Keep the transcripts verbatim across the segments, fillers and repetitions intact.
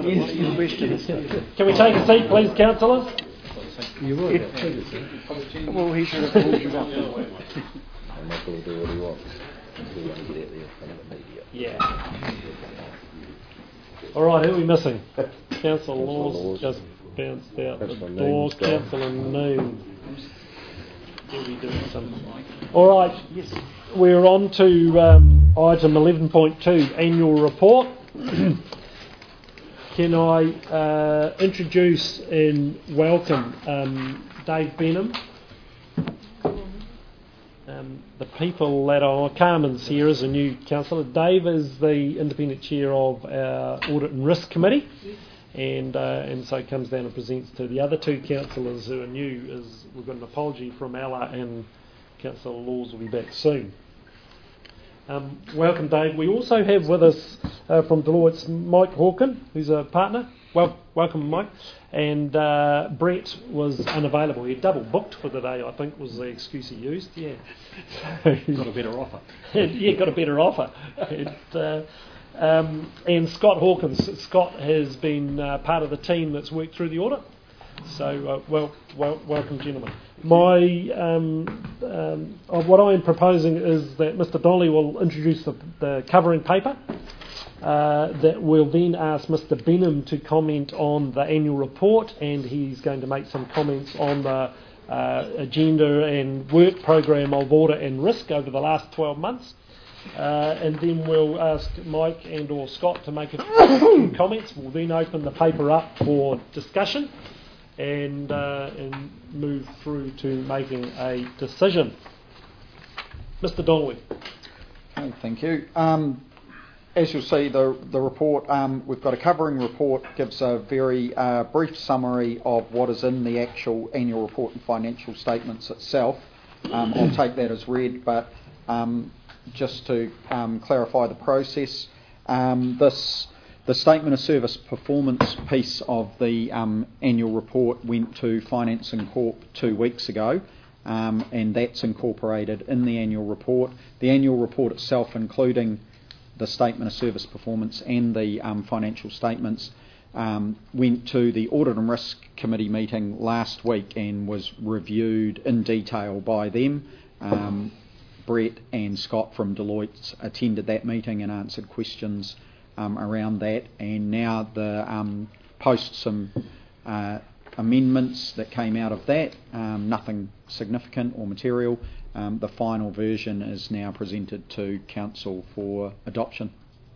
Can we take a seat, please, councillors? You would. It, well, he should have pulled you up. I'm not going to do what he wants. He's going to get out there in front of the media. Yeah. All right, who are we missing? Councillor Laws just bounced out the door. Councillor Noon. We doing something. All right, yes. We're on to um, item eleven point two, annual report. Can I uh, introduce and welcome um, Dave Benham. Um, the people that are Carmen's here as a new councillor. Dave is the independent chair of our Audit and Risk Committee, and uh, and so comes down and presents to the other two councillors who are new. As we've got an apology from Ella, and Councillor Laws will be back soon. Um, welcome, Dave. We also have with us uh, from Deloitte's Mike Hawken, who's a partner. Well, welcome, Mike. And uh, Brett was unavailable. He double booked for the day, I think, was the excuse he used. Yeah. Got a better offer. yeah, got a better offer. And, uh, um, and Scott Hawkins. Scott has been uh, part of the team that's worked through the audit. So, uh, well, well, welcome, gentlemen. My um, um, uh, what I am proposing is that Mister Donnelly will introduce the, the covering paper. Uh, that we'll then ask Mister Benham to comment on the annual report, and he's going to make some comments on the uh, agenda and work program of audit and risk over the last twelve months. Uh, and then we'll ask Mike and or Scott to make a few comments. We'll then open the paper up for discussion and uh, and move through to making a decision. Mister Donnelly. Okay, thank you. Um, As you'll see, the the report, um, we've got a covering report, gives a very uh, brief summary of what is in the actual annual report and financial statements itself. Um, I'll take that as read, but um, just to um, clarify the process, um, this the statement of service performance piece of the um, annual report went to Finance and Corp two weeks ago. Um, and that's incorporated in the annual report. The annual report itself, including the statement of service performance and the um, financial statements, um, went to the Audit and Risk Committee meeting last week and was reviewed in detail by them. Um, Brett and Scott from Deloitte attended that meeting and answered questions um, around that, and now the um, post some uh, amendments that came out of that, um, nothing significant or material. Um, the final version is now presented to Council for adoption.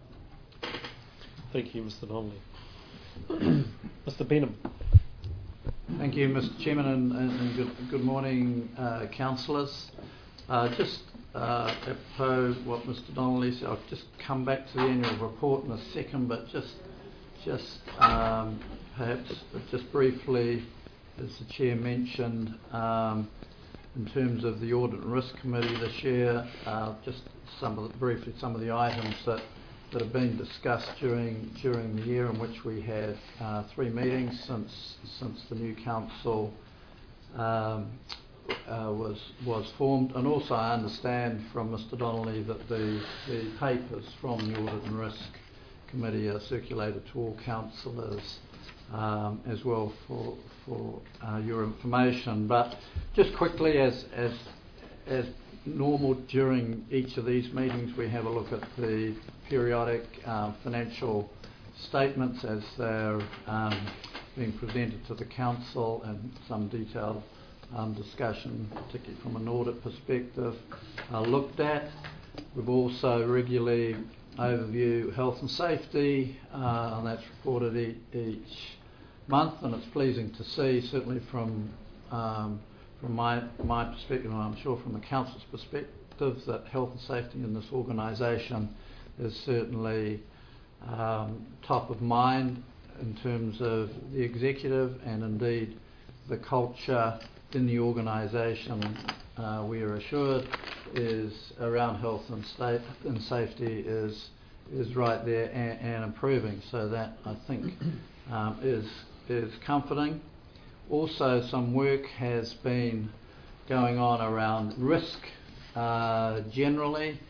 Thank you, Mister Donnelly. Mister Benham. Thank you, Mister Chairman, and, and good, good morning, uh, councillors. Uh, just uh, apropos what Mister Donnelly said, I'll just come back to the annual report in a second, but just just um, perhaps just briefly, as the Chair mentioned, um, in terms of the Audit and Risk Committee this year, uh, just some of the, briefly some of the items that, that have been discussed during during the year, in which we had uh, three meetings since since the new council um, uh, was was formed, and also I understand from Mister Donnelly that the the papers from the Audit and Risk Committee are circulated to all councillors um, as well for for uh, your information. But just quickly, as as as normal during each of these meetings, we have a look at the periodic uh, financial statements as they're um, being presented to the council, and some detailed um, discussion, particularly from an audit perspective, uh, looked at. We've also regularly overview health and safety, uh, and that's reported e- each month, and it's pleasing to see, certainly from um, from my my perspective, and I'm sure from the council's perspective, that health and safety in this organisation is certainly um, top of mind in terms of the executive, and indeed the culture in the organisation, uh, we are assured, is around health and, sta- and safety is is right there and, and improving. So that, I think, um, is is comforting. Also, some work has been going on around risk uh, generally,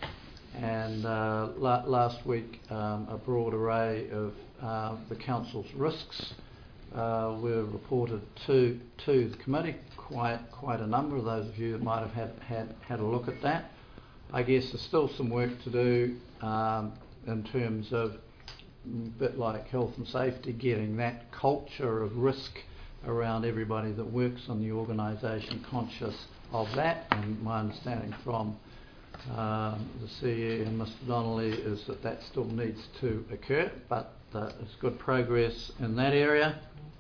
and uh, la- last week um, a broad array of uh, the council's risks uh, were reported to to the committee. Quite quite a number of those of you that might have had had, had a look at that. I guess there's still some work to do um, in terms of, a bit like health and safety, getting that culture of risk around everybody that works on the organisation conscious of that. And my understanding from um, the C E and Mister Donnelly is that that still needs to occur, but uh, it's good progress in that area.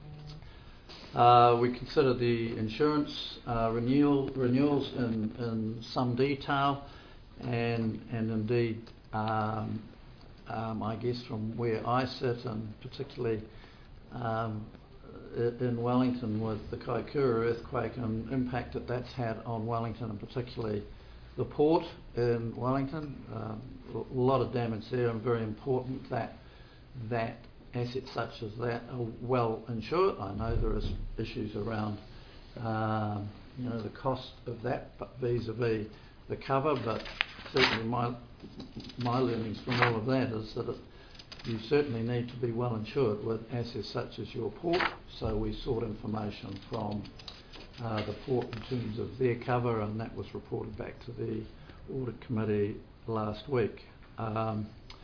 Uh, we consider the insurance uh, renewal, renewals in, in some detail, and and indeed um, um, I guess from where I sit, and particularly um, in Wellington with the Kaikoura earthquake and impact that that's had on Wellington, and particularly the port in Wellington, um, a lot of damage there, and very important that that assets such as that are well insured. I know there is issues around um, you know the cost of that, but vis-a-vis the cover, but certainly my my learnings from all of that is that it, you certainly need to be well insured with assets such as your port. So we sought information from uh, the port in terms of their cover, and that was reported back to the audit committee last week. Um,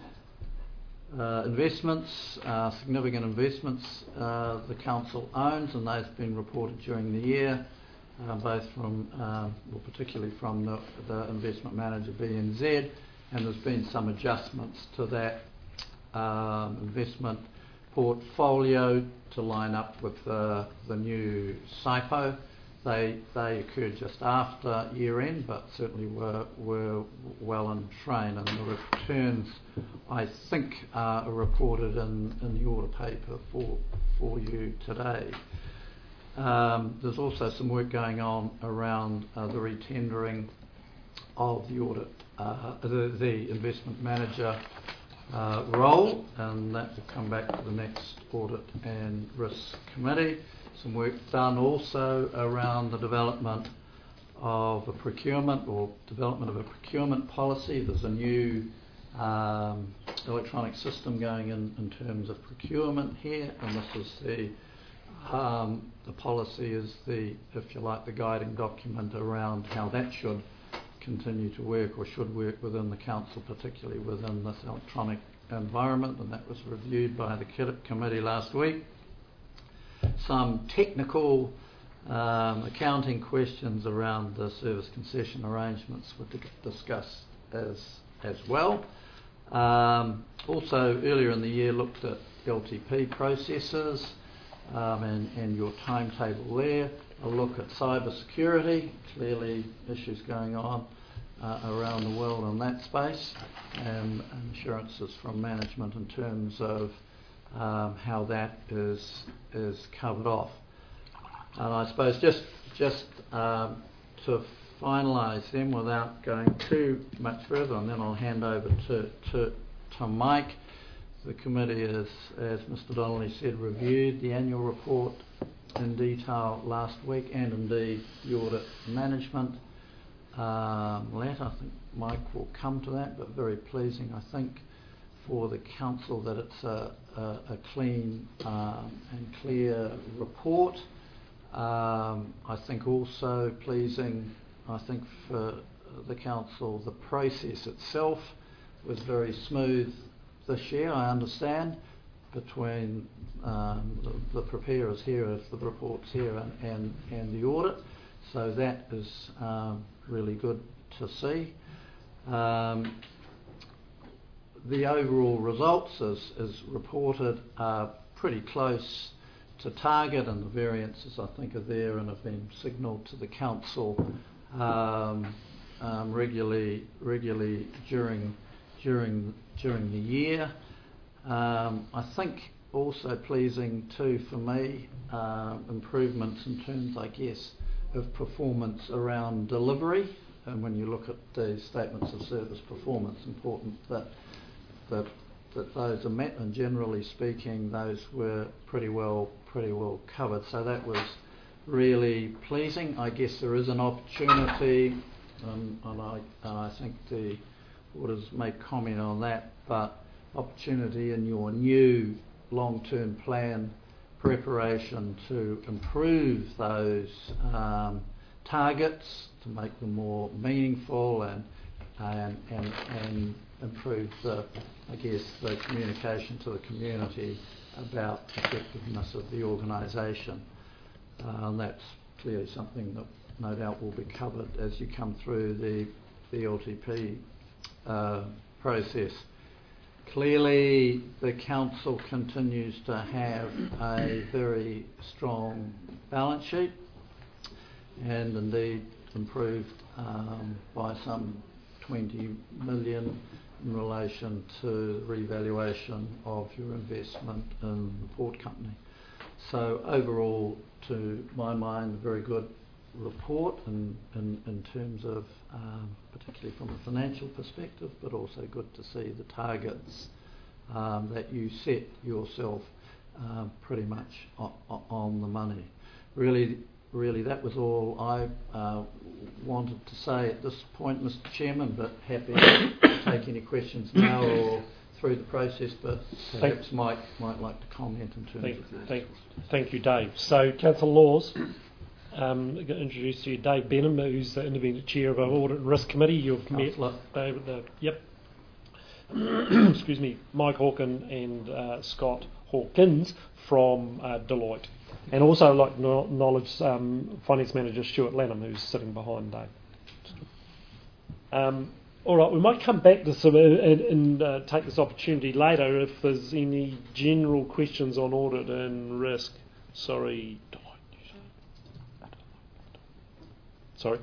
uh, investments, uh, significant investments uh, the council owns, and they've been reported during the year, uh, both from, uh, well, particularly from the, the investment manager B N Z, and there's been some adjustments to that um, investment portfolio to line up with uh, the new S I P O. They they occurred just after year end, but certainly were were well in train, and the returns I think uh, are reported in, in the order paper for for you today. Um, there's also some work going on around uh, the retendering of the audit, uh, the, the investment manager uh, role, and that will come back to the next audit and risk committee. Some work done also around the development of a procurement or development of a procurement policy. There's a new um, electronic system going in in terms of procurement here, and this is the um, the policy is the, if you like, the guiding document around how that should continue to work or should work within the council, particularly within this electronic environment, and that was reviewed by the committee last week. Some technical um, accounting questions around the service concession arrangements were discussed as as well. Um, also, earlier in the year, looked at L T P processes um, and, and your timetable there. A look at cyber security, clearly issues going on uh, around the world in that space, and assurances from management in terms of Um, how that is is covered off. And I suppose just just um, to finalise them without going too much further, and then I'll hand over to to, to Mike. The committee, has, as Mister Donnelly said, reviewed the annual report in detail last week, and indeed the audit management um, letter. I think Mike will come to that, but very pleasing, I think, for the council that it's a, a, a clean um, and clear report. Um, I think also pleasing, I think for the council, the process itself was very smooth this year, I understand, between um, the, the preparers here of the reports here and, and, and the audit. So that is um, really good to see. Um, The overall results, as, as reported, are pretty close to target, and the variances, I think, are there and have been signalled to the council um, um, regularly, regularly during during during the year. Um, I think also pleasing too for me, uh, improvements in terms, I guess, of performance around delivery. And when you look at the statements of service performance, important that. That, that those are met, and generally speaking, those were pretty well pretty well covered. So that was really pleasing. I guess there is an opportunity, um, and I and I think the reporters may comment on that, but opportunity in your new long-term plan preparation to improve those um, targets, to make them more meaningful and and, and and improve the, I guess, the communication to the community about the effectiveness of the organisation. Uh, and that's clearly something that no doubt will be covered as you come through the, the L T P uh, process. Clearly, the council continues to have a very strong balance sheet, and indeed improved um, by some twenty million in relation to the revaluation of your investment in the port company. So overall, to my mind, a very good report in, in, in terms of um, particularly from a financial perspective, but also good to see the targets um, that you set yourself um, pretty much o- o- on the money. Really, really that was all I uh, wanted to say at this point, Mister Chairman, but happy to take any questions now or through the process, but perhaps Mike might like to comment in terms thank, of this. Thank, thank you, Dave. So, Councillor Laws, um, I'm going to introduce to you Dave Benham, who's the independent chair of our Audit and Risk Committee. You've Councillor. met David, the, yep. Excuse me, Mike Hawken and uh, Scott Hawkins from uh, Deloitte. And also I'd like to acknowledge um, Finance Manager Stuart Lanham, who's sitting behind Dave. Um, all right, we might come back to some uh, and, and uh, take this opportunity later if there's any general questions on audit and risk. Sorry, Deloitte. Sorry.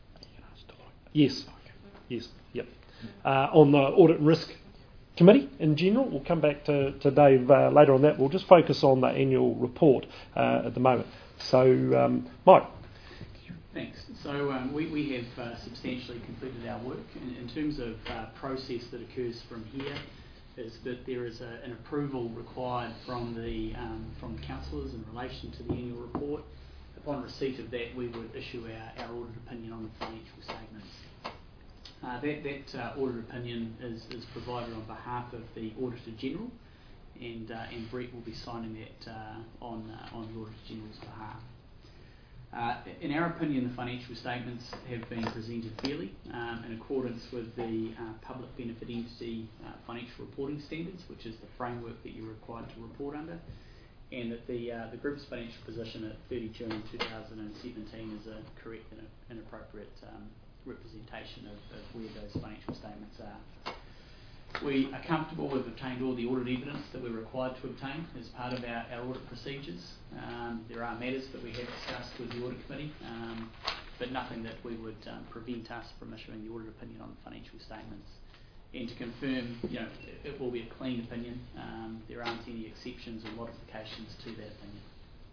Yes. Yes. Yep. Uh, on the audit and risk committee in general, we'll come back to, to Dave uh, later on that. We'll just focus on the annual report uh, at the moment. So, um, Mike. Thanks. So um, we, we have uh, substantially completed our work. In, in terms of uh, process that occurs from here, is that there is a, an approval required from the um, from the councillors in relation to the annual report. Upon receipt of that, we would issue our, our audit opinion on the financial statements. Uh, that that uh, audit opinion is, is provided on behalf of the Auditor General, and uh, and Brett will be signing that uh, on uh, on the Auditor General's behalf. Uh, in our opinion, the financial statements have been presented fairly um, in accordance with the uh, Public Benefit Entity uh, Financial Reporting Standards, which is the framework that you're required to report under, and that the uh, the group's financial position at thirty June two thousand seventeen is a correct and, a, and appropriate um, representation of, of where those financial statements are. We are comfortable we've obtained all the audit evidence that we're required to obtain as part of our, our audit procedures. Um, there are matters that we have discussed with the audit committee, um, but nothing that we would um, prevent us from issuing the audit opinion on the financial statements. And to confirm, you know, it, it will be a clean opinion. Um, there aren't any exceptions or modifications to that opinion.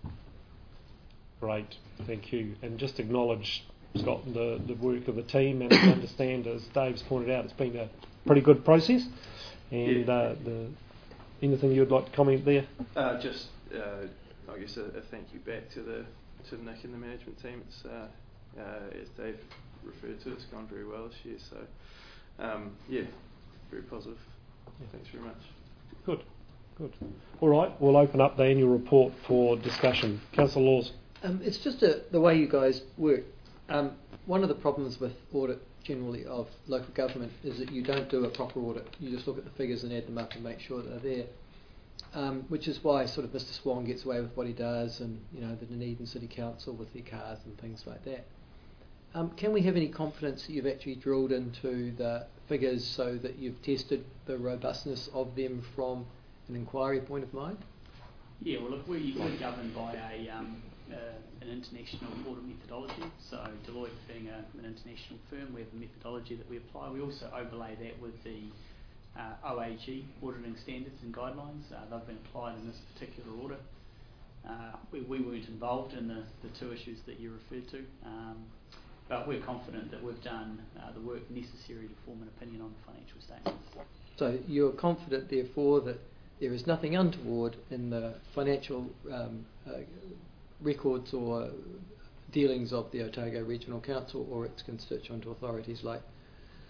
Great, thank you. And just acknowledge, Scott, the, the work of the team, and understand, as Dave's pointed out, it's been a pretty good process. And yeah. uh, the, anything you'd like to comment there? Uh, just, uh, I guess, a, a thank you back to the to Nick and the management team. It's, uh, uh, as Dave referred to, it's gone very well this year. So, um, yeah, very positive. Yeah. Thanks very much. Good, good. All right, we'll open up the annual report for discussion. Councillor Laws. Um, it's just a, the way you guys work. Um, one of the problems with audit generally of local government is that you don't do a proper audit. You just look at the figures and add them up and make sure they're there. Um, which is why sort of Mister Swan gets away with what he does, and you know the Dunedin City Council with their cars and things like that. Um, can we have any confidence that you've actually drilled into the figures so that you've tested the robustness of them from an inquiry point of mind? Yeah, well, look, we, we're governed by a um, uh, an international audit methodology. So Deloitte being a, an international firm, we have a methodology that we apply. We also overlay that with the uh, O A G auditing standards and guidelines. Uh, they've been applied in this particular audit. Uh, we, we weren't involved in the, the two issues that you referred to, um, but we're confident that we've done uh, the work necessary to form an opinion on the financial statements. So you're confident, therefore, that there is nothing untoward in the financial um, uh, records or dealings of the Otago Regional Council or its constituent authorities like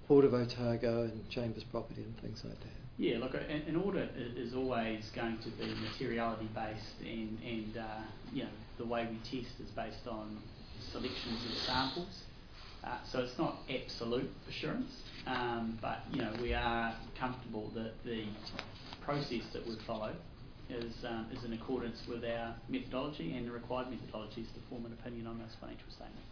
Port of Otago and Chambers property and things like that? Yeah, look, an, an audit i- is always going to be materiality based, and, and uh, you know, the way we test is based on selections of samples. Uh, so it's not absolute assurance, um, but you know, we are comfortable that the process that we follow is um, is in accordance with our methodology and the required methodologies to form an opinion on those financial statements.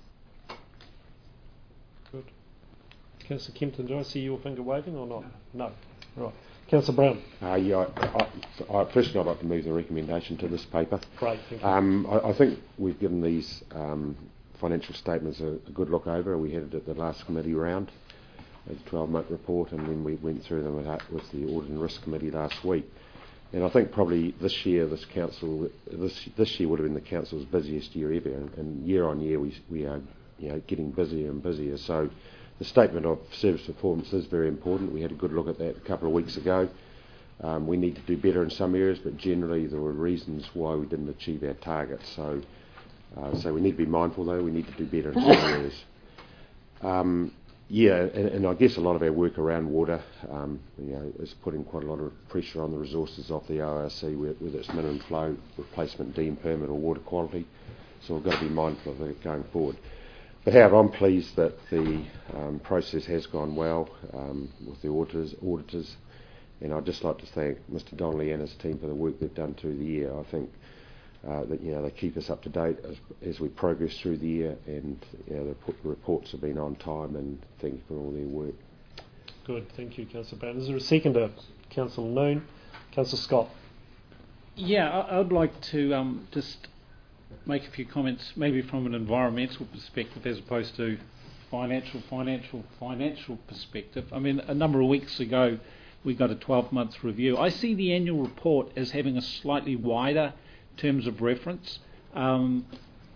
Good. Councillor Kempton, do I see your finger waving or not? No. No. Right. Councillor Brown. Uh, yeah, I, I, I, firstly, I'd like to move the recommendation to this paper. Great, thank you. Um, I, I think we've given these um, financial statements a, a good look over. We had it at the last committee round, the twelve-month report, and then we went through them with, with the Audit and Risk Committee last week. And I think probably this year, this council, this this year would have been the council's busiest year ever, and, and year on year we we are, you know, getting busier and busier. So the statement of service performance is very important. We had a good look at that a couple of weeks ago. Um, we need to do better in some areas, but generally there were reasons why we didn't achieve our targets. So, uh, so we need to be mindful, though. We need to do better in some areas. Um, yeah, and, and I guess a lot of our work around water, um, you know, is putting quite a lot of pressure on the resources of the O R C, whether it's minimum flow, replacement, deemed permit, or water quality. So we've got to be mindful of that going forward. But however, I'm pleased that the um, process has gone well um, with the auditors, auditors, and I'd just like to thank Mister Donnelly and his team for the work they've done through the year. I think uh, that, you know, they keep us up to date as, as we progress through the year, and you know, the p- reports have been on time, and thank you for all their work. Good, thank you, Councillor Brown. Is there a seconder? Councillor Noon. Councillor Scott. Yeah, I, I'd like to um, just make a few comments, maybe from an environmental perspective as opposed to financial, financial, financial perspective. I mean, a number of weeks ago, we got a twelve-month review. I see the annual report as having a slightly wider terms of reference. Um,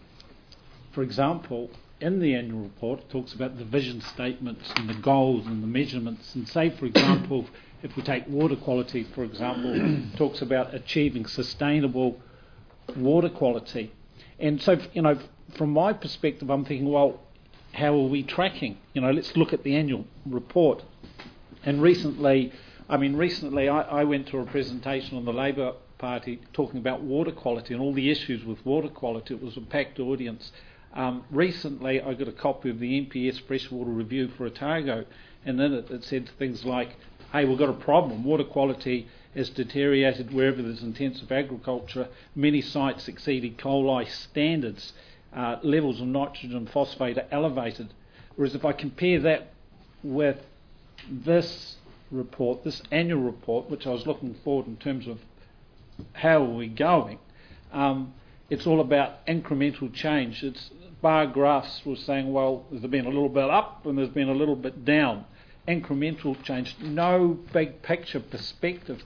for example, in the annual report, it talks about the vision statements and the goals and the measurements. And say, for example, if we take water quality, for example, it talks about achieving sustainable water quality. And so, you know, from my perspective, I'm thinking, well, how are we tracking? You know, let's look at the annual report. And recently, I mean, recently I, I went to a presentation on the Labour Party talking about water quality and all the issues with water quality. It was a packed audience. Um, recently, I got a copy of the N P S Freshwater Review for Otago, and in it it said things like, hey, we've got a problem. Water quality has deteriorated wherever there's intensive agriculture. Many sites exceeding coal ice standards. Uh, levels of nitrogen and phosphate are elevated. Whereas if I compare that with this report, this annual report, which I was looking forward in terms of how are we going, um, it's all about incremental change. It's bar graphs was saying, well, there's been a little bit up and there's been a little bit down. Incremental change, no big picture perspective,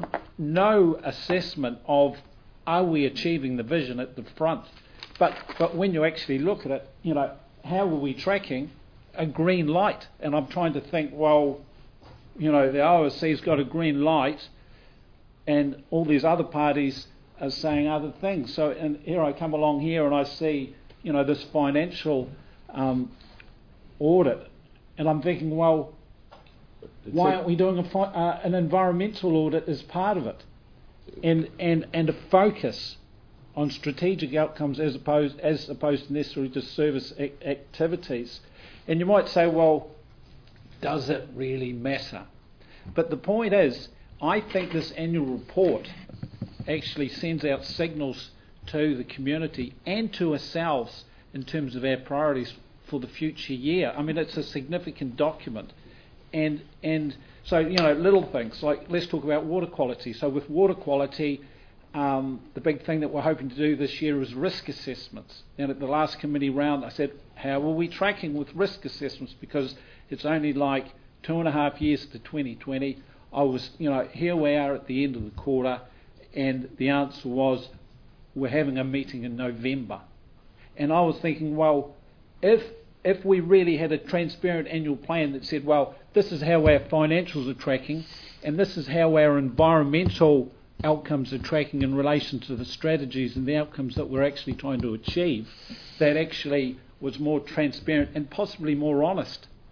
no assessment of are we achieving the vision at the front. But but when you actually look at it, you know, how are we tracking? A green light. And I'm trying to think, well, you know, the O R C's got a green light and all these other parties are saying other things. So and here I come along here and I see, you know, this financial um, audit, and I'm thinking, well, why aren't we doing a fi- uh, an environmental audit as part of it, and and and a focus on strategic outcomes as opposed as opposed to necessarily just service ac- activities? And you might say, well, does it really matter? But the point is, I think this annual report actually sends out signals to the community and to ourselves in terms of our priorities for the future year. I mean, it's a significant document. And and so, you know, little things like, let's talk about water quality. So with water quality, um, the big thing that we're hoping to do this year is risk assessments. And at the last committee round, I said, how are we tracking with risk assessments? Because it's only like two and a half years to twenty twenty. I was, you know, here we are at the end of the quarter, and the answer was, we're having a meeting in November. And I was thinking, well, if if we really had a transparent annual plan that said, well, this is how our financials are tracking, and this is how our environmental outcomes are tracking in relation to the strategies and the outcomes that we're actually trying to achieve, that actually was more transparent and possibly more honest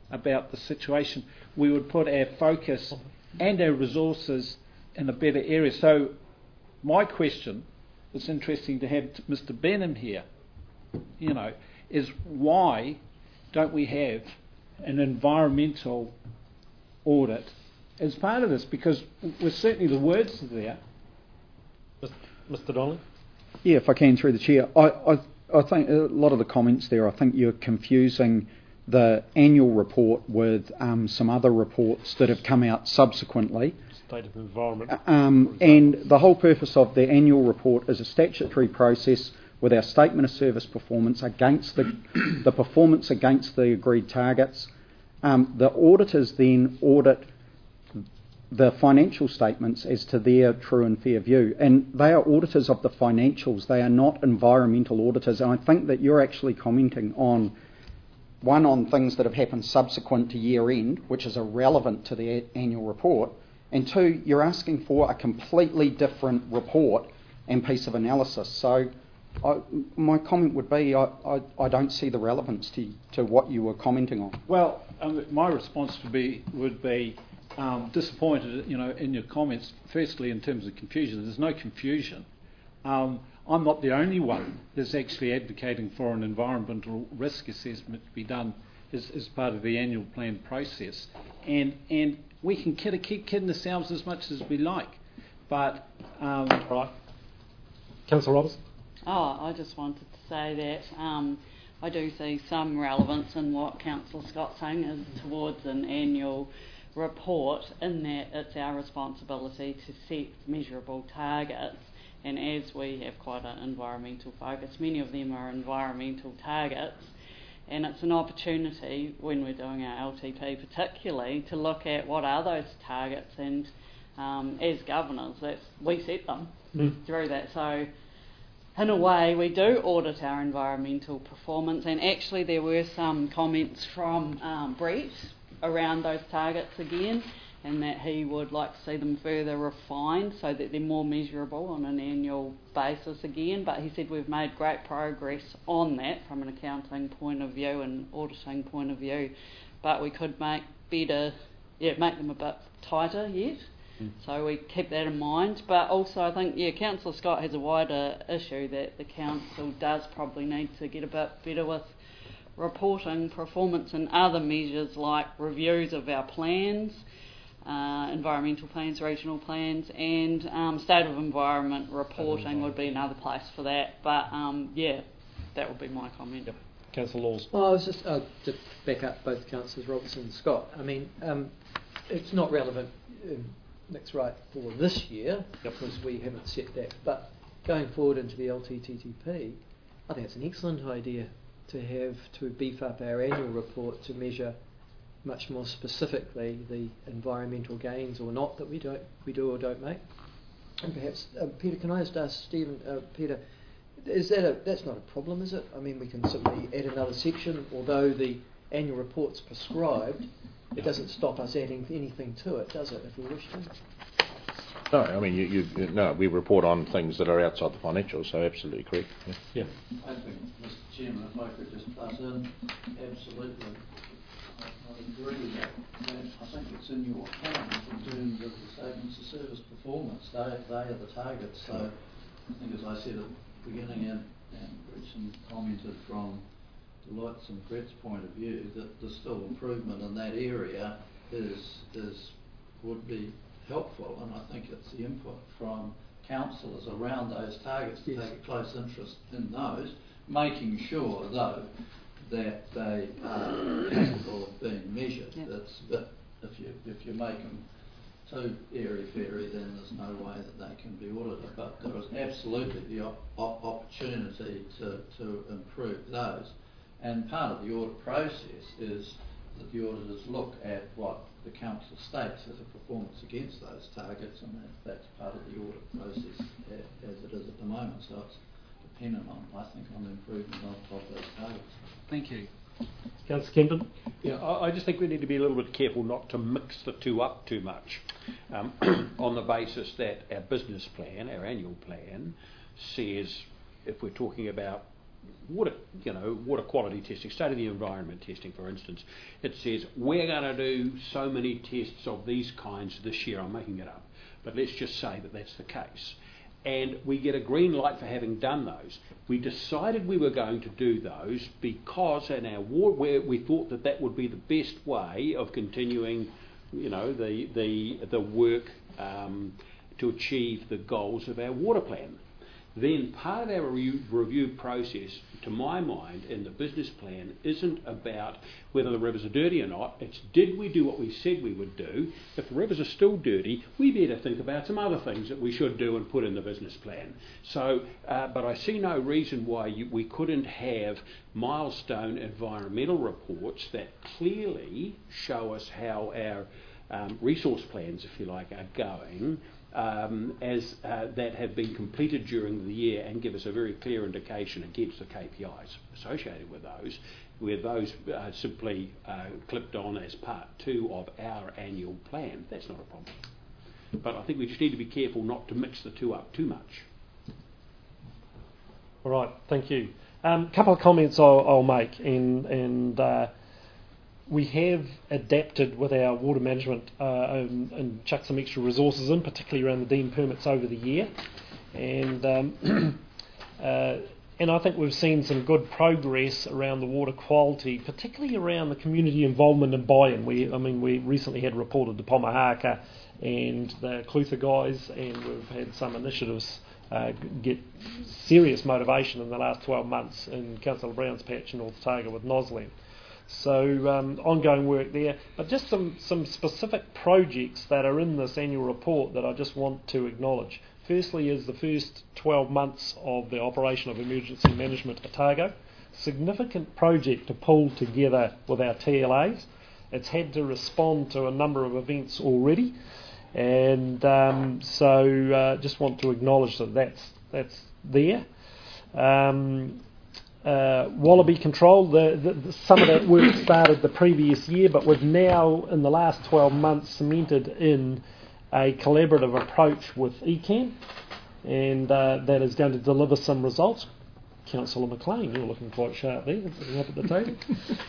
about the situation, we would put our focus and our resources in a better area. So my question, it's interesting to have Mister Benham here, you know, is why don't we have an environmental audit as part of this? Because we're certainly, the words are there. Mister Donnelly? Yeah, if I can, through the chair. I, I, I think a lot of the comments there, I think you're confusing the annual report with um, some other reports that have come out subsequently. State of environment. Um, and the whole purpose of the annual report is a statutory process with our statement of service performance against the, the performance against the agreed targets. Um, the auditors then audit the financial statements as to their true and fair view. And they are auditors of the financials. They are not environmental auditors. And I think that you're actually commenting on, one, on things that have happened subsequent to year end, which is irrelevant to the a- annual report. And two, you're asking for a completely different report and piece of analysis. So I, my comment would be I, I, I don't see the relevance to to what you were commenting on. Well, um, my response would be would be um, disappointed, you know, in your comments. Firstly, in terms of confusion, there's no confusion. Um, I'm not the only one that's actually advocating for an environmental risk assessment to be done as, as part of the annual plan process, and and we can kid, keep kidding ourselves as much as we like, but um, right. Councillor Robertson. Oh, I just wanted to say that um, I do see some relevance in what Councillor Scott's saying is towards an annual report, in that it's our responsibility to set measurable targets, and as we have quite an environmental focus, many of them are environmental targets, and it's an opportunity when we're doing our L T P particularly to look at what are those targets, and um, as governors that's, we set them mm. through that. So in a way we do audit our environmental performance, and actually there were some comments from um, Brett around those targets again, and that he would like to see them further refined so that they're more measurable on an annual basis again. But he said we've made great progress on that from an accounting point of view and auditing point of view, but we could make better, yeah, make them a bit tighter yet. Mm. So we keep that in mind. But also I think, yeah, Councillor Scott has a wider issue that the council does probably need to get a bit better with reporting performance and other measures like reviews of our plans, Uh, environmental plans, regional plans, and um, state of environment reporting would be another place for that. But um, yeah, that would be my comment. Yep. Councillor Laws. Well, I was just uh, to back up both Councillors Robertson and Scott. I mean, um, it's not relevant. Um, that's right for this year yep. because we haven't set that. But going forward into the L T T T P, I think it's an excellent idea to have to beef up our annual report to measure much more specifically the environmental gains or not that we don't we do or don't make. And perhaps uh, Peter, can I just ask Stephen, uh, Peter, is that a that's not a problem, is it? I mean, we can simply add another section, although the annual report's prescribed. It doesn't stop us adding anything to it, does it? If we wish to. No, I mean, you, you, no, we report on things that are outside the financials, so absolutely correct. Yeah. yeah. I think, Mister Chairman, if I could just butt in, absolutely. I agree with that. I think it's in your account in terms of the statements of service performance. They, they are the targets. So I think, as I said at the beginning, and, and Richard commented from Deloitte's and Brett's point of view, that there's still improvement in that area is is would be helpful, and I think it's the input from councillors around those targets to yes. take a close interest in those, making sure though that they are capable of being measured. Yep. That's, but if you if you make them too airy-fairy, then there's no way that they can be audited. But there is absolutely the op- op- opportunity to, to improve those. And part of the audit process is that the auditors look at what the council states as a performance against those targets, and that, that's part of the audit process as it is at the moment. So it's dependent on, I think, on the improvement of, of those targets. Thank you. Councillor Kempton? Yeah, I, I just think we need to be a little bit careful not to mix the two up too much, um, on the basis that our business plan, our annual plan, says, if we're talking about water, you know, water quality testing, state of the environment testing, for instance. It says we're going to do so many tests of these kinds this year. I'm making it up, but let's just say that that's the case. And we get a green light for having done those. We decided we were going to do those because in our war, where we thought that that would be the best way of continuing, you know, the the the work um, to achieve the goals of our water plan. Then part of our re- review process, to my mind, in the business plan isn't about whether the rivers are dirty or not. It's did we do what we said we would do? If the rivers are still dirty, we better think about some other things that we should do and put in the business plan. So, uh, but I see no reason why you, we couldn't have milestone environmental reports that clearly show us how our um, resource plans, if you like, are going. Um, as uh, that have been completed during the year and give us a very clear indication against the K P Is associated with those, where those are simply uh, clipped on as part two of our annual plan. That's not a problem. But I think we just need to be careful not to mix the two up too much. All right, thank you. A um, couple of comments I'll, I'll make, and, and uh, we have adapted with our water management uh, and, and chucked some extra resources in, particularly around the deemed permits over the year. And um, uh, and I think we've seen some good progress around the water quality, particularly around the community involvement and buy-in. We, I mean, we recently had reported to Pomahaka and the Clutha guys, and we've had some initiatives uh, get serious motivation in the last twelve months in Councillor Brown's patch in North Otago with Nosland. So um, ongoing work there, but just some, some specific projects that are in this annual report that I just want to acknowledge. Firstly is the first twelve months of the operation of Emergency Management Otago. Significant project to pull together with our T L As. It's had to respond to a number of events already, and um, so uh, just want to acknowledge that that's, that's there. Um, Uh, wallaby control, the, the, the, some of that work started the previous year, but we've now, in the last twelve months, cemented in a collaborative approach with E C A N, and uh, that is going to deliver some results. Councillor McLean, you're looking quite sharp there, sitting up at the table.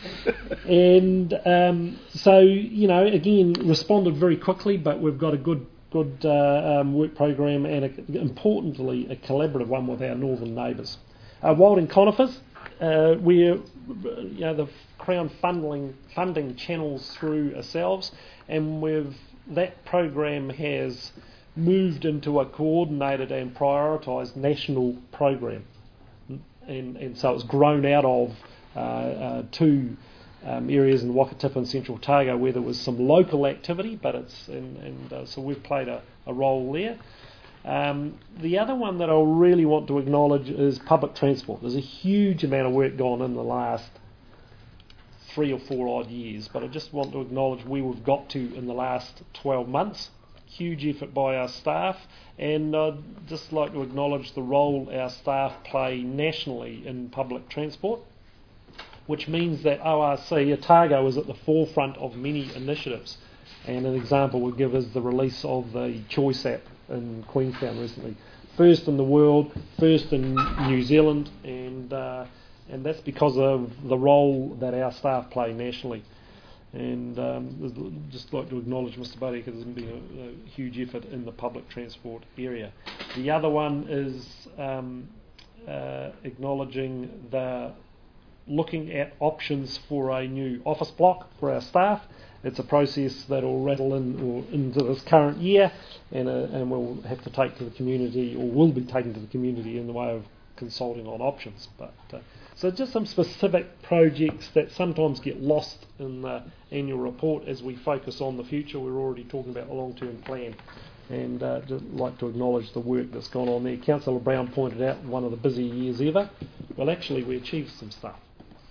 and um, so, you know, again, responded very quickly, but we've got a good good uh, um, work program, and a, importantly, a collaborative one with our northern neighbours. Uh, Wilding conifers, uh, we're, you know, the Crown funding funding channels through ourselves, and we've that program has moved into a coordinated and prioritised national program, and and so it's grown out of uh, uh, two um, areas in Wakatipa and Central Otago where there was some local activity, but it's and, and uh, so we've played a, a role there. Um, the other one that I really want to acknowledge is public transport. There's a huge amount of work gone in the last three or four odd years, but I just want to acknowledge where we've got to in the last twelve months. Huge effort by our staff, and I'd just like to acknowledge the role our staff play nationally in public transport, which means that O R C, Otago, is at the forefront of many initiatives. And an example we'll give is the release of the Choice app in Queenstown recently. First in the world, first in New Zealand, and uh, and that's because of the role that our staff play nationally. And um, just like to acknowledge Mister Buddy because there's been a, a huge effort in the public transport area. The other one is um, uh, acknowledging the looking at options for a new office block for our staff. It's a process that will rattle in or into this current year, and uh, and we'll have to take to the community, or will be taken to the community in the way of consulting on options. But uh, so just some specific projects that sometimes get lost in the annual report as we focus on the future. We're already talking about the long-term plan, and uh, just like to acknowledge the work that's gone on there. Councillor Brown pointed out one of the busy years ever. Well, actually, we achieved some stuff,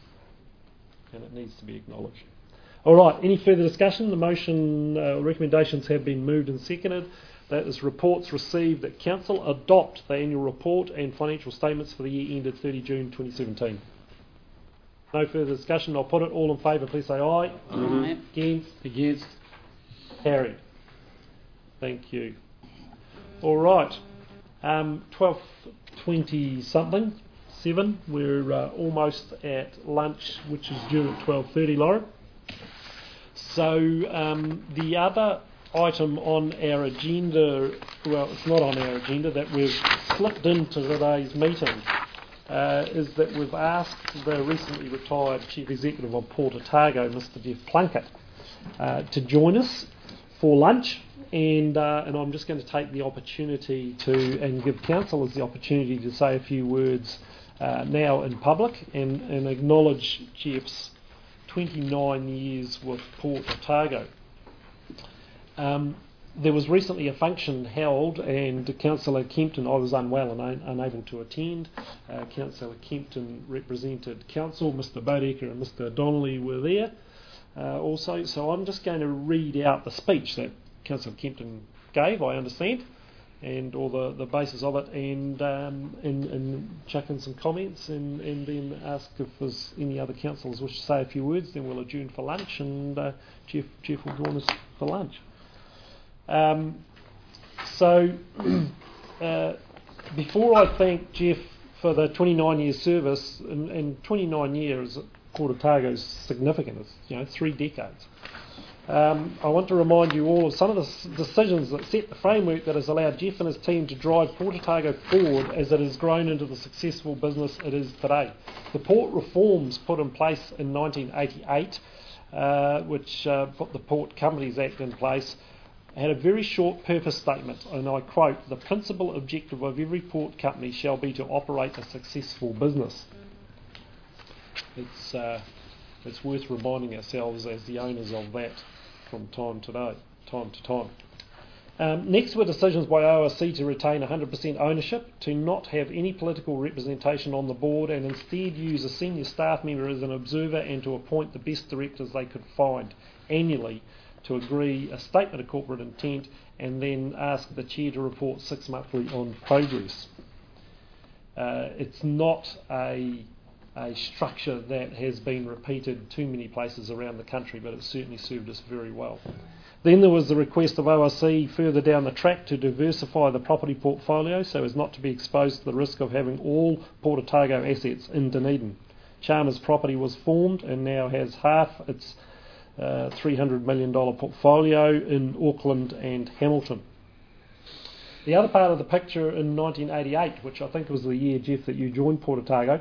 and it needs to be acknowledged. All right, any further discussion? The motion uh, recommendations have been moved and seconded. That is, reports received that Council adopt the annual report and financial statements for the year ended thirty June twenty seventeen. No further discussion. I'll put it. All in favour, please say aye. Aye. Against? Against. Carried. Thank you. All right. Um, twelve twenty something. seven. We're uh, almost at lunch, which is due at twelve thirty, Lauren. So um, the other item on our agenda, well, it's not on our agenda, that we've slipped into today's meeting, uh, is that we've asked the recently retired Chief Executive of Port Otago, Mister Jeff Plunkett, uh, to join us for lunch, and uh, and I'm just going to take the opportunity to, and give councillors the opportunity to say a few words uh, now in public, and, and acknowledge Jeff's twenty-nine years with Port Otago. Um, there was recently a function held, and Councillor Kempton, I was unwell and un- unable to attend. Uh, Councillor Kempton represented council, Mister Bodecker and Mister Donnelly were there uh, also. So I'm just going to read out the speech that Councillor Kempton gave, I understand, and all the, the basis of it, and, um, and and chuck in some comments, and, and then ask if there's any other councillors wish to say a few words. Then we'll adjourn for lunch, and uh, Jeff Jeff will join us for lunch. Um, so, uh, before I thank Jeff for the twenty-nine years service, and, and twenty-nine years at Port Otago is significant, it's, you know, three decades. Um, I want to remind you all of some of the s- decisions that set the framework that has allowed Jeff and his team to drive Port Otago forward as it has grown into the successful business it is today. The port reforms put in place in nineteen eighty-eight, uh, which uh, put the Port Companies Act in place, had a very short purpose statement, and I quote, "The principal objective of every port company shall be to operate a successful business." It's uh, it's worth reminding ourselves as the owners of that from time to day, time to time. Um, next were decisions by O R C to retain one hundred percent ownership, to not have any political representation on the board, and instead use a senior staff member as an observer, and to appoint the best directors they could find annually, to agree a statement of corporate intent, and then ask the chair to report six monthly on progress. Uh, it's not a, a structure that has been repeated too many places around the country, but it certainly served us very well. Then there was the request of O R C further down the track to diversify the property portfolio so as not to be exposed to the risk of having all Port Otago assets in Dunedin. Chalmers Property was formed and now has half its Uh, three hundred million dollars portfolio in Auckland and Hamilton. The other part of the picture in nineteen eighty-eight, which I think was the year, Jeff, that you joined Port Otago,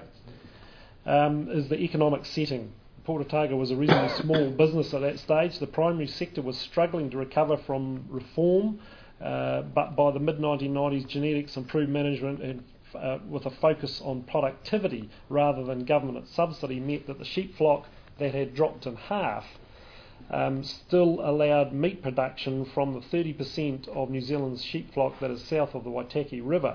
um, is the economic setting. Port Otago was a reasonably small business at that stage. The primary sector was struggling to recover from reform, uh, but by the mid nineteen nineties, genetics, improved management, and uh, with a focus on productivity rather than government subsidy, meant that the sheep flock that had dropped in half Um, still allowed meat production from the thirty percent of New Zealand's sheep flock that is south of the Waitaki River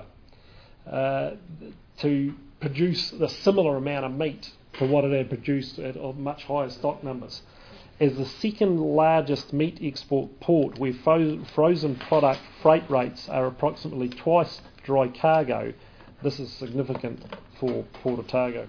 uh, to produce a similar amount of meat to what it had produced at much higher stock numbers. As the second largest meat export port, where fro- frozen product freight rates are approximately twice dry cargo, this is significant for Port Otago.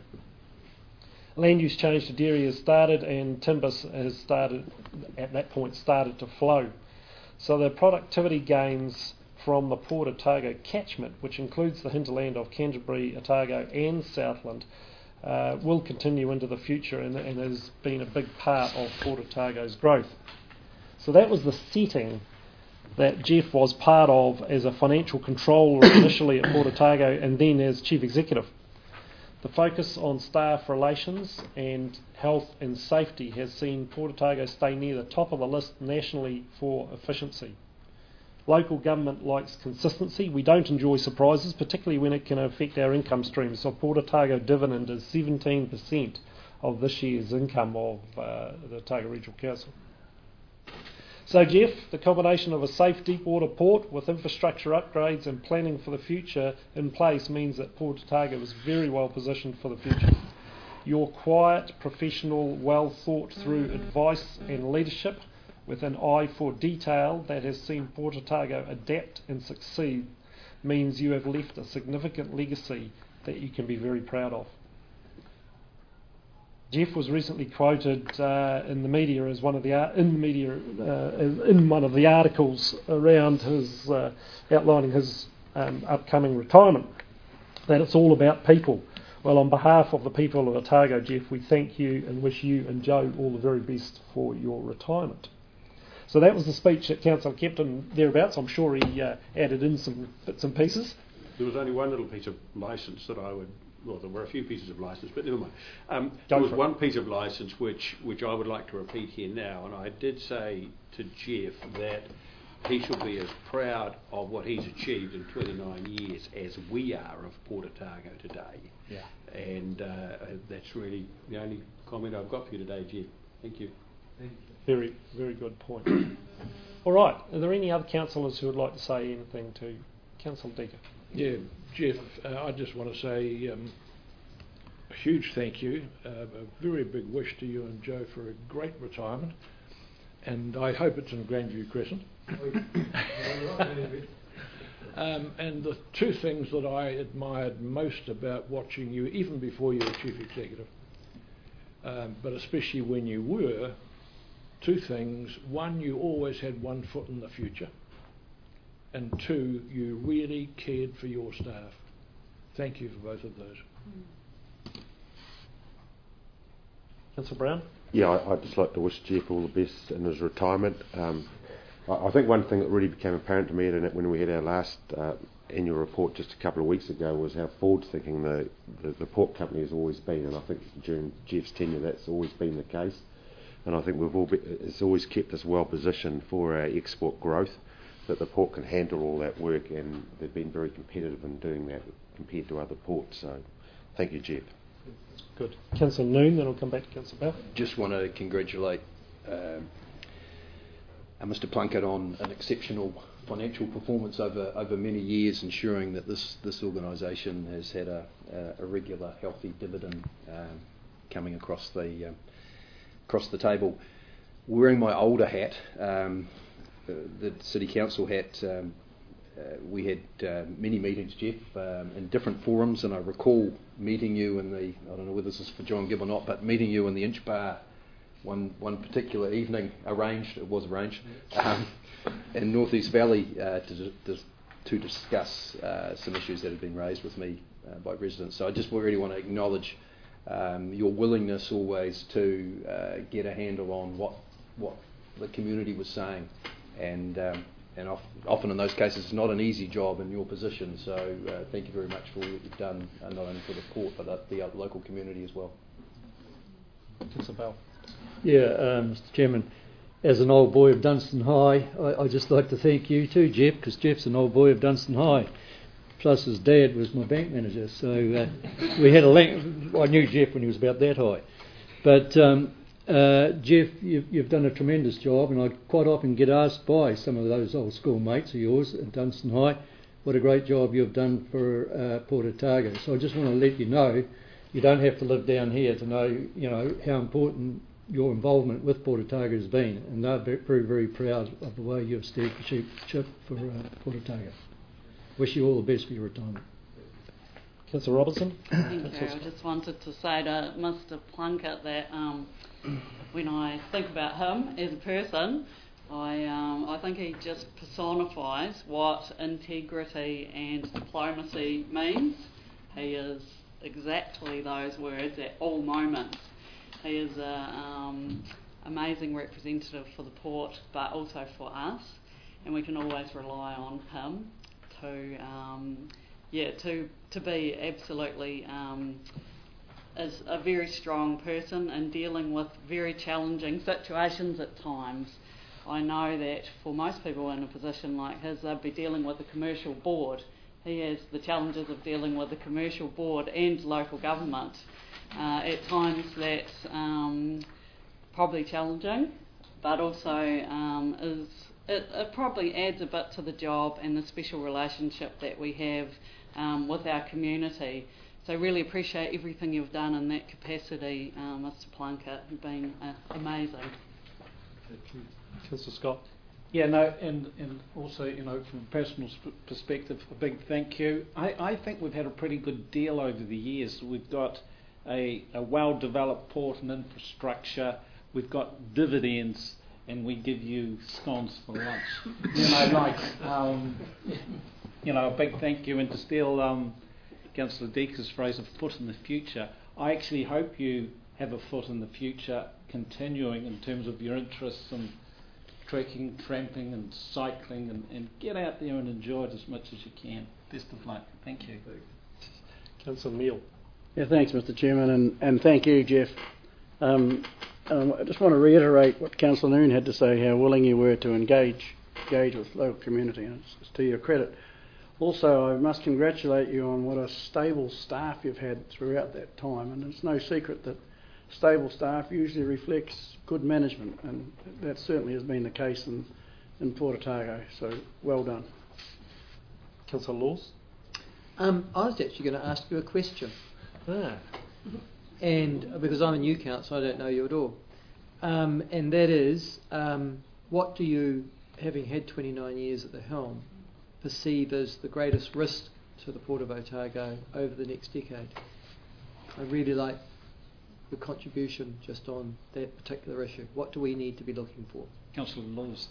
Land use change to dairy has started, and timber has started, at that point, started to flow. So the productivity gains from the Port Otago catchment, which includes the hinterland of Canterbury, Otago and Southland, uh, will continue into the future, and, and has been a big part of Port Otago's growth. So that was the setting that Jeff was part of as a financial controller initially at Port Otago, and then as Chief Executive. The focus on staff relations and health and safety has seen Port Otago stay near the top of the list nationally for efficiency. Local government likes consistency. We don't enjoy surprises, particularly when it can affect our income streams. So Port Otago dividend is seventeen percent of this year's income of uh, the Otago Regional Council. So Jeff, the combination of a safe deep water port with infrastructure upgrades and planning for the future in place means that Port Otago is very well positioned for the future. Your quiet, professional, well thought through advice and leadership with an eye for detail that has seen Port Otago adapt and succeed means you have left a significant legacy that you can be very proud of. Jeff was recently quoted uh, in the media as one of the in the media uh, in one of the articles around his uh, outlining his um, upcoming retirement, that it's all about people. Well, on behalf of the people of Otago, Jeff, we thank you and wish you and Joe all the very best for your retirement. So that was the speech that Councillor kept and thereabouts. I'm sure he uh, added in some bits and pieces. There was only one little piece of licence that I would, well, there were a few pieces of licence, but never mind. Um, there was one piece of licence which, which I would like to repeat here now, and I did say to Jeff that he should be as proud of what he's achieved in twenty-nine years as we are of Port Otago today. Yeah. And uh, that's really the only comment I've got for you today, Jeff. Thank you. Thank you. Very, very good point. All right. Are there any other councillors who would like to say anything to Councillor Deaker? Yeah, Jeff, uh, I just want to say um, a huge thank you, uh, a very big wish to you and Joe for a great retirement, and I hope it's in Grandview Crescent. um, and the two things that I admired most about watching you, even before you were Chief Executive, um, but especially when you were, two things. One, you always had one foot in the future. And two, you really cared for your staff. Thank you for both of those. Councillor Brown? Yeah, I, I'd just like to wish Jeff all the best in his retirement. Um, I, I think one thing that really became apparent to me at it when we had our last uh, annual report just a couple of weeks ago was how forward-thinking the, the, the port company has always been, and I think during Jeff's tenure that's always been the case. And I think we've all be, it's always kept us well positioned for our export growth, that the port can handle all that work, and they've been very competitive in doing that compared to other ports. So thank you, Jeff. Good. Councillor Noon, then I'll come back to Councillor Bell. Just want to congratulate um, uh, Mr Plunkett on an exceptional financial performance over over many years, ensuring that this this organisation has had a, a, a regular, healthy dividend um, coming across the um, across the table. Wearing my older hat, um, the, the City Council hat, um, uh, we had uh, many meetings, Jeff, um, in different forums, and I recall meeting you in the, I don't know whether this is for John Gibb or not, but meeting you in the Inch Bar one one particular evening, arranged, it was arranged, um, in North East Valley uh, to, to, to discuss uh, some issues that had been raised with me uh, by residents. So I just really want to acknowledge um, your willingness always to uh, get a handle on what what the community was saying, and um, and of, often in those cases it's not an easy job in your position, so uh, thank you very much for all that you've done, uh, not only for the port but uh, the uh, local community as well. Councillor Bell. Yeah, um, Mister Chairman, as an old boy of Dunstan High, I, I'd just like to thank you too, Jeff, because Jeff's an old boy of Dunstan High, plus his dad was my bank manager, so uh, we had a link. I knew Jeff when he was about that high. But um, Uh, Jeff, you've, you've done a tremendous job, and I quite often get asked by some of those old school mates of yours at Dunstan High what a great job you've done for uh, Port Otago. So I just want to let you know, you don't have to live down here to know, you know, how important your involvement with Port Otago has been, and they're very, very proud of the way you've steered the ship for uh, Port Otago. Wish you all the best for your retirement. Councillor Robertson. Thank you. I just wanted to say to Mister Plunkett that um, when I think about him as a person, I um, I think he just personifies what integrity and diplomacy means. He is exactly those words at all moments. He is an um, amazing representative for the port, but also for us, and we can always rely on him to um, yeah to to be absolutely um, is a very strong person in dealing with very challenging situations at times. I know that for most people in a position like his, they'd be dealing with a commercial board. He has the challenges of dealing with a commercial board and local government. Uh, at times that's um, probably challenging, but also um, is it, it probably adds a bit to the job and the special relationship that we have um, with our community. So really appreciate everything you've done in that capacity, uh, Mister Plunkett. You've been uh, amazing. Councillor Scott. Yeah, no, and, and also, you know, from a personal sp- perspective, a big thank you. I, I think we've had a pretty good deal over the years. We've got a, a well-developed port and infrastructure. We've got dividends, and we give you scones for lunch. You know, like, um, you know, a big thank you, and to still, um, Councillor Deeker's phrase, a foot in the future. I actually hope you have a foot in the future continuing in terms of your interests in trekking, tramping and cycling, and, and get out there and enjoy it as much as you can. Best of luck. Thank you. Councillor Neal. Yeah, thanks, Mister Chairman, and, and thank you, Jeff. Um, um, I just want to reiterate what Councillor Noon had to say, how willing you were to engage engage with local community, and it's, it's to your credit. Also, I must congratulate you on what a stable staff you've had throughout that time, and it's no secret that stable staff usually reflects good management, and that certainly has been the case in, in Port Otago, so well done. Councillor Laws. Um, I was actually going to ask you a question. Ah. And because I'm a new councillor, I don't know you at all. Um, and that is, um, what do you, having had twenty-nine years at the helm, perceive as the greatest risk to the Port of Otago over the next decade? I really like your contribution just on that particular issue. What do we need to be looking for? Councillor Laws.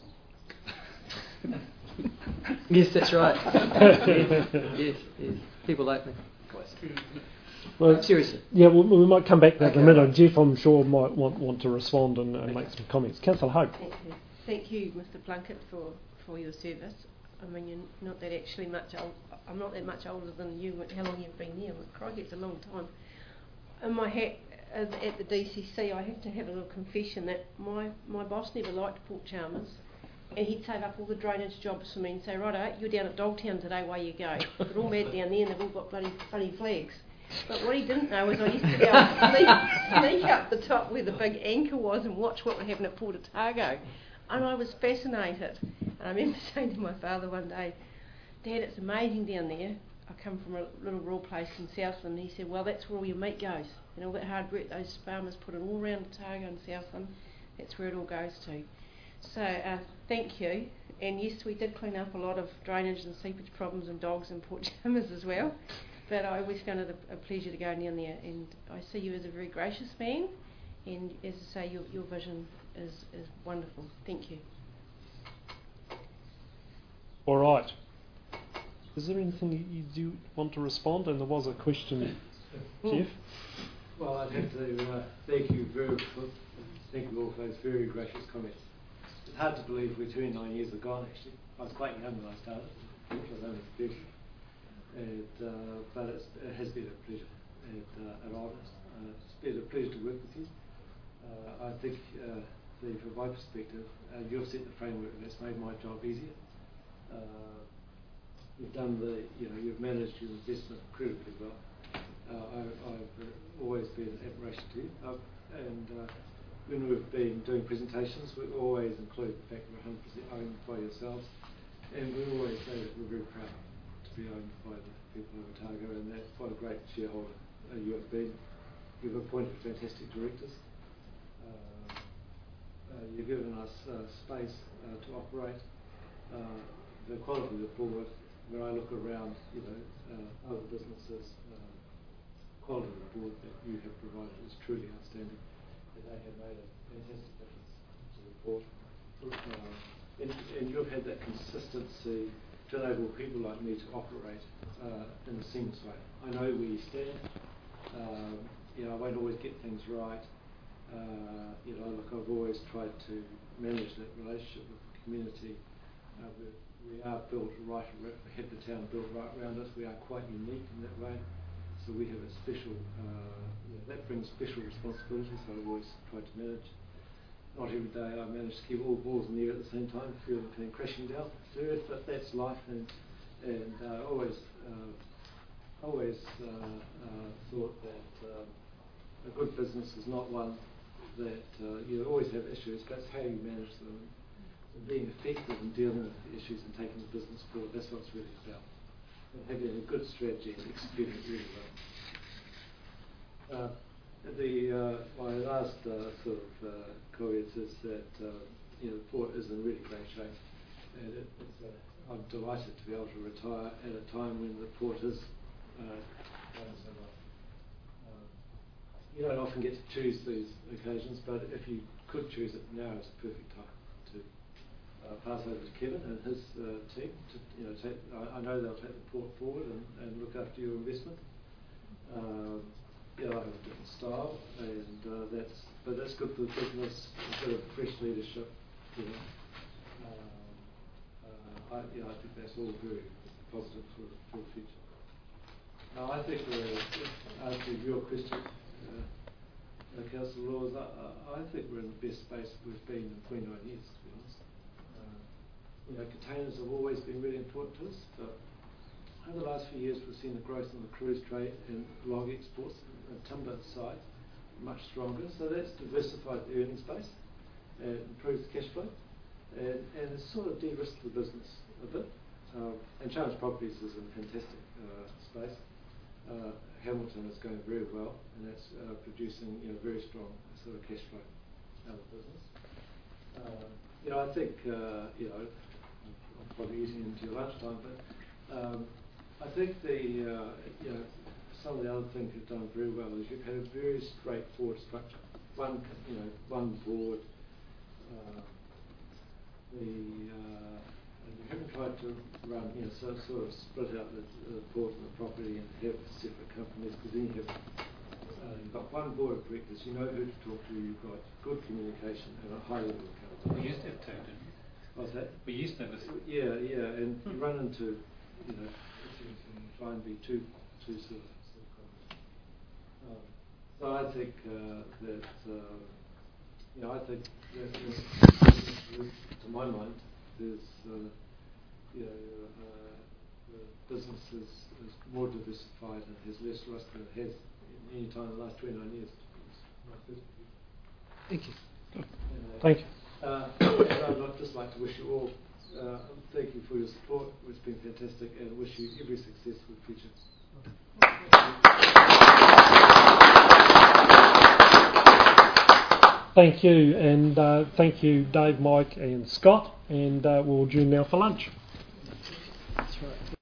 Yes, that's right. yes, yes, yes. People like me. Well, seriously. Yeah, well, we might come back to that Okay. in a minute. Jeff, I'm sure, might want, want to respond and, and make some comments. Councillor Hope. Thank you. Thank you, Mister Plunkett, for, for your service. I mean, you're not that actually much old. I'm not that much older than you. How long you've been there? Well, crikey, it's a long time. In my hat uh, at the D C C, I have to have a little confession that my, my boss never liked Port Chalmers, and he'd save up all the drainage jobs for me and say, righto, you're down at Dogtown today, away you go. They're all mad down there and they've all got bloody funny flags. But what he didn't know was I used to be able to sneak, sneak up the top where the big anchor was and watch what would happen at Port Otago. And I was fascinated. And I remember saying to my father one day, Dad, it's amazing down there. I come from a little rural place in Southland. And he said, well, that's where all your meat goes. And all that hard work those farmers put in all around Otago and Southland, that's where it all goes to. So uh, thank you. And yes, we did clean up a lot of drainage and seepage problems and dogs in Port Chalmers as well. But I always found it a, a pleasure to go down there, and I see you as a very gracious man, and as I say, your, your vision is, is wonderful. Thank you. All right. Is there anything you, you do want to respond? And there was a question, Jeff. Well, I'd have to uh, thank you very thank you all for those very gracious comments. It's hard to believe we're twenty-nine years gone, actually. I was quite young when I started. I was only thirty. And, uh, but it's, it has been a pleasure and uh, an honour. Uh, it's been a pleasure to work with you. Uh, I think, uh, the, from my perspective, uh, you've set the framework that's made my job easier. Uh, you've done the, you know, you've managed your investment incredibly well. Uh, I, I've uh, always been an admiration to you. Uh, and uh, when we've been doing presentations, we always include the fact that we're one hundred percent owned by yourselves. And we always say that we're very proud to be owned by the people of Otago, and that what a great shareholder uh, you have been. You've appointed fantastic directors. Uh, uh, you've given us uh, space uh, to operate. Uh, the quality of the board, when I look around, you know, uh, other businesses, uh, quality of the board that you have provided is truly outstanding. And they have made a fantastic difference to the board. Uh, and, and you've had that consistency to enable people like me to operate uh, in a seamless way. I know where you stand. Um, you know, I won't always get things right. Uh, you know, look, I've always tried to manage that relationship with the community. Uh, we, we are built right, we have the town built right around us. We are quite unique in that way. So we have a special, uh, you know, that brings special responsibilities. So I've always tried to manage. Not every day I manage to keep all balls in the air at the same time, feel the thing crashing down to earth, but that's life, and and uh, always uh, always uh, uh, thought that uh, a good business is not one that uh, you always have issues, but it's how you manage them, and being effective in dealing with the issues and taking the business forward. That's what it's really about, and having a good strategy and executing it really well. Uh, The uh, my last uh, sort of uh, comments is that uh, you know, the port is in really great shape, and it, it's uh, I'm delighted to be able to retire at a time when the port is uh, going so well. Um, you don't often get to choose these occasions, but if you could choose it, now is the perfect time to uh, pass over to Kevin and his uh, team. To, you know, take, I, I know they'll take the port forward and, and look after your investment. style, and uh, that's but that's good for the business. A bit of fresh leadership, you know. Um, uh, I, yeah, I think that's all very positive for, for the future. Now, I think uh, answering your question, uh, uh, Councillor Laws, I, I think we're in the best space we've been in twenty-nine years, to be honest. Uh, you know, containers have always been really important to us, but over the last few years we've seen the growth in the cruise trade and log exports and timber side much stronger, so that's diversified the earnings base, and improves cash flow, and, and it's sort of de-risked the business a bit. Um, and Chalmers Properties is a fantastic uh, space. Uh, Hamilton is going very well, and that's uh, producing you know very strong sort of cash flow out of the business. Uh, you know, I think uh, you know I'm probably eating into your lunchtime, but um, I think the uh, you know some of the other things you've done very well is you've had a very straightforward structure. One you know one board. Uh, the uh, You haven't tried to run, you know, sort, sort of split out the, the board and the property and have separate companies, because then you have, uh, you've got one board of directors, you know who to talk to, you've got good communication and a high level of accountability. We used to have two, didn't we? What's that? We used to have a... Yeah, yeah, and you run into, you know, if you can try and be too, too sort of, sort of common. Um, so I think uh, that, uh, you know, I think that, uh, to my mind, there's, uh, you know, uh, the business is, is more diversified and has less risk than it has in any time in the last twenty-nine years. Thank you. And, uh, Thank you. Uh, and I'd just like to wish you all, uh, thank you for your support. It's been fantastic, and wish you every success for the future. Thank you, and uh, thank you, Dave, Mike, and Scott, and uh, we'll adjourn now for lunch.